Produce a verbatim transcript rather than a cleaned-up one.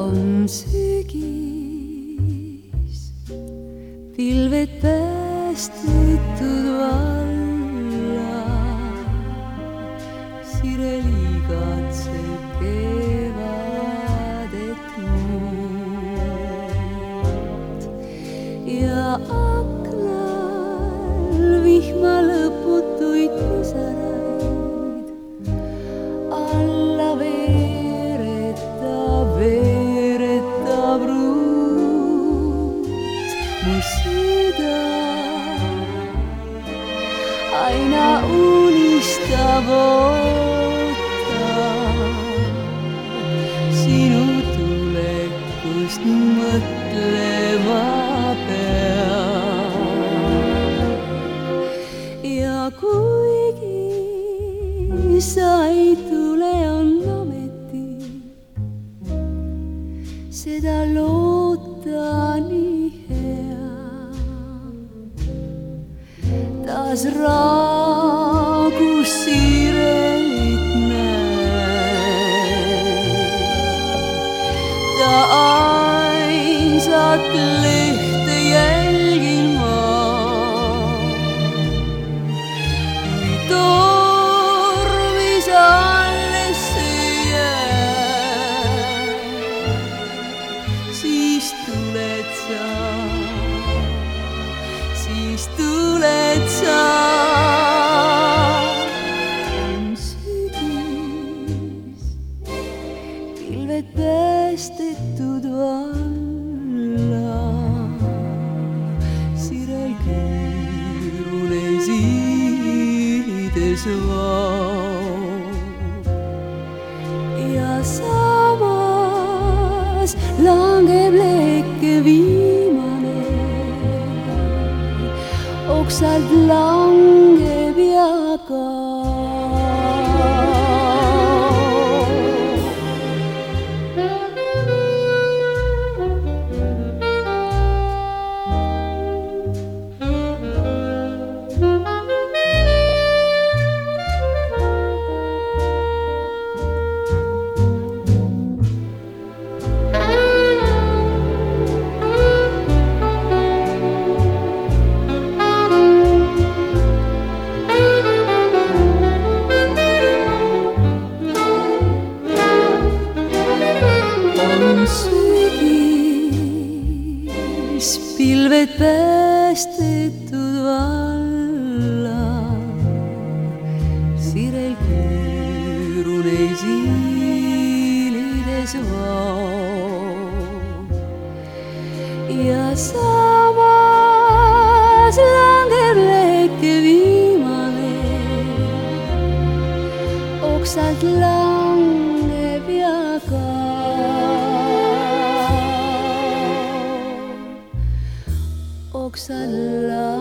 on sügis, pilved päästetud valla, sirel igatseb kevadet muud ja aknal vihma lõputuid pisaraid alla veeretab, veeretab ruut mu süda. Aina unistab, ootab sinu tulekust mõtlema peab. Ja kuigi sa ei tule, on ometi seda loota nii hea. Taas raagus sirelit näed, ta ainsat lehte jälgin ma. Kui tormis alles see jääb, siis tuled sa, siis tuled sa. On sügis, pilved päästetud valla, sirel keerunes iides vaob ja samas langeb lekke viimane. Oksalt langeb ja sügis, pilved päästetud valla, sirel keerunes iilides vaob ja samas langeb lekke viimane. Oksalt langeb ja kaob, oksalt langeb.